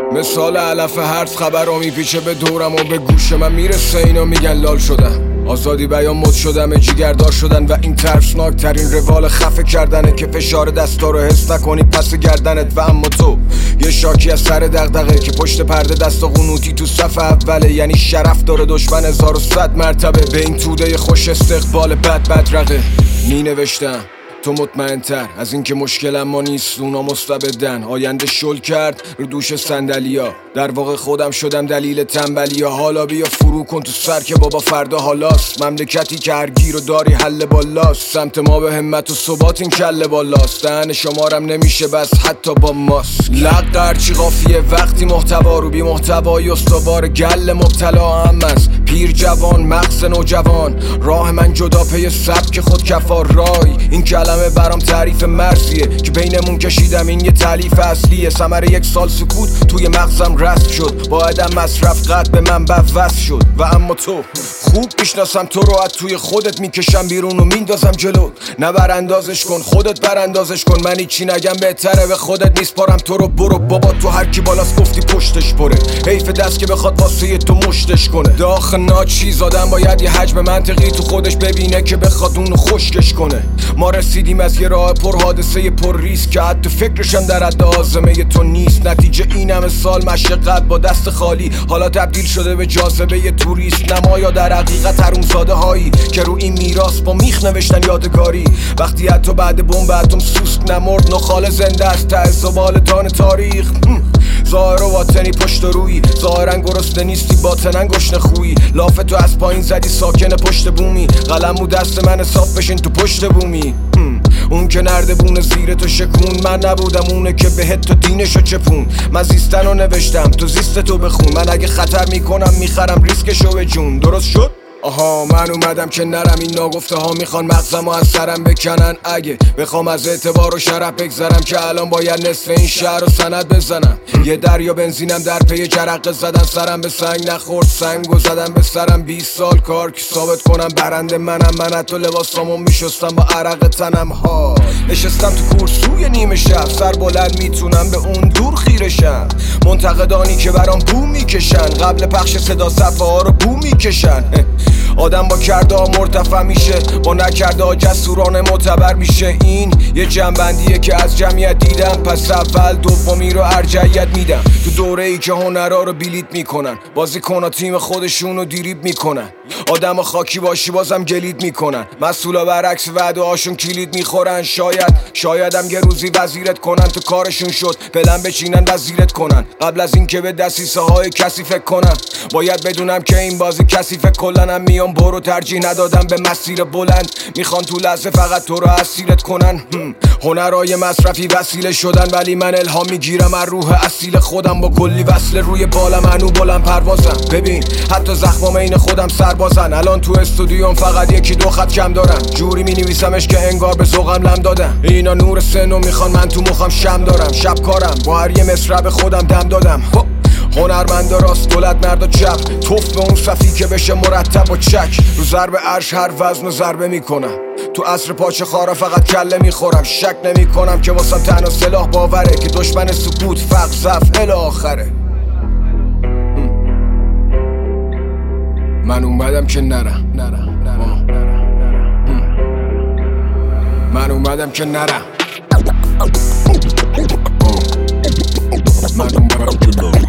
مثال علف هرز خبر رو میپیچه به دورم و به گوش من میرسه. اینا میگن لال شدم، آزادی بیان مد شدم، جیگردار شدن و این ترسناک ترین روال خفه کردنه که فشار دستا رو حس نکنی پس گردنت. و اما تو یه شاکی از سر دغدغه که پشت پرده دست و قنوتی تو صف اوله. یعنی شرف داره دشمن 1100 مرتبه به این توده خوش استقبال بد رقه. می نوشتم تو مطمئن تر از این که مشکلم ما نیست، اونا مستبدن. آینده شل کرد رو دوش صندلیا، در واقع خودم شدم دلیل تنبلیا. حالا بیا فرو کن تو سر که بابا فردا حالاست. مملکتی که هر گیر و داری حل بالاست. سمت ما به همت و ثبات این کله بالاست. دهن شمارم نمیشه بس حتی با ماست. لق هرچی قافیه وقتی محتوا رو بی محتوای استوار گل مبتلا هم است. پیر جوان مغز نوجوان، راه من جدا پی سبک خود کفار رای. این کلمه برام تعریف مرزیه که بینمون کشیدم، این یه تالیف اصلیه. ثمره 1 سال سکوت توی مغزم رست شد، با عدم مصرف قد به من وصل شد. و اما تو خوب میشناسم تو رو، از توی خودت میکشم بیرون و میندازم جلو. نه براندازش کن خودت براندازش کن، من هیچی نگم بهتره به خودت میسپارم تو رو. برو بابا تو هر کی بالاست گفتی پشتش پره، حیف دست که بخواد واسه تو مشتش کنه. داخل ناچیز آدم باید یه حجم منطقی تو خودش ببینه که بخواد اونو خشکش کنه. ما رسیدیم از یه راه پر حادثه پر ریسک که حتی فکرشم در حد آزمه تو نیست. نتیجه این همه سال مشقت با دست خالی حالا تبدیل شده به جاذبه یه توریست. نمایا در حقیقت حرومزاده هایی که رو این میراث با میخ نوشتن یادگاری. وقتی حتی بعد بمب اتم سوسک نمرد، نخال زنده است ته زبالدان تاریخ. ظاهر و باطنی پشت روی، ظاهرا گرسنه نیستی باطنا گشنه خویی. لاف تو از پایین زدی ساکن پشت بومی، قلمو دست من صاف بشین تو پشت بومی. اون که نردبون زیر تو شکون، من نبودم اونه که بهت تو دینشو چپون. من زیستن رو نوشتم تو زیست تو بخون، من اگه خطر میکنم میخرم ریسکشو به جون. درست شد؟ آها من اومدم که نرم، این ناگفته ها میخوان مغزمو از سرم بکنن. اگه بخوام از اعتبار و شرف بگذرم که الان باید نصف این شهر رو سند بزنم. یه دریا بنزینم در پی جرقه زدن، سرم به سنگ نخورد سنگو زدم به سرم. 20 سال کار که ثابت کنم برنده منم. من حتی لباسامو میشستم با عرق تنم ها. نشستم تو کورسوی نیمه شب، سر بلند میتونم به اون دور خیرشم. منتقدانی که برام بو میکشن، قبل پخش صدا صفحه ها رو بو میکشن. آدم با کرده ها مرتفع میشه، با نکرده ها جسورانه معتبر میشه. این یه جنبندیه که از جمعیت دیدم، پس اول دومی رو ارجحیت میدم. تو دوره ای که هنرها رو بیلیت میکنن، بازیکن ها تیم خودشون رو دیریب میکنن. آدم ها خاکی باشی بازم گلید میکنن، مسئولا برعکس وعده هاشون کلید میخورن. شایدم یه روزی وزیرت کنن، تو کارشون شد پلن بچینن وزیرت کنن. قبل از این که به دسیسه های کسی فکر کنم، باید بدونم که این بازی کسی فکر کلنم. میام برو ترجیح ندادم به مسیر بلند، میخوان تو لحظه فقط تو رو اسیرت کنن. هنرهای مصرفی وسیله شدن، ولی من الهام میگیرم از روح اصیل خودم. با کلی وصل روی بالم هنو بلند پروازم. ببین حتی زخمام این خودم سربازن. الان تو استودیوم فقط 1-2 خط کم دارم، جوری مینویسمش که انگار به ذوقم لم دادم. اینا نور سنو میخوان، من تو مخم شم دارم. شب کارم با هر یه مصرع خودم دم دادم. هنرمند راست دولت مرد و چپ، توف به اون صفی که بشه مرتب و چک. رو ضرب عرش هر وزن و ضربه میکنم، تو عصر پاچه خارا فقط کله میخورم. شک نمیکنم که واسم تنها سلاح باوره که دشمن سکوت فقر ضعف الی آخره. من اومدم که نرم، من اومدم که نرم، من اومدم که نرم.